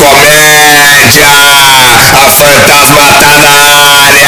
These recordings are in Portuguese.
comédia, a fantasma tá na área.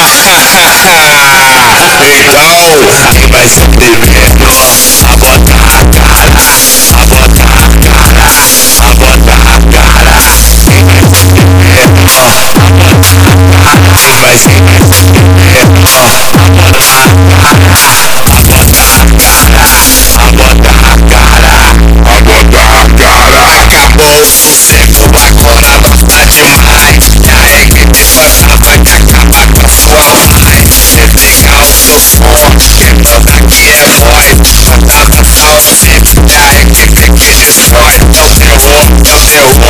Então, quem vai ser primeiro a botar a cara, a botar a cara, a botar a cara? Quem vai ser primeiro a botar a cara? Quem vai ser primeiro a botar a cara, a botar a cara, a botar a cara, a botar a cara? Acabou o sossego, agora gosta demais. Já é que me fantasma que acaba com a sua mãe. Cê pegar o seu som, quem manda aqui é nós. Fantasma salva sempre, já é que me destrói. É o terror, é o terror.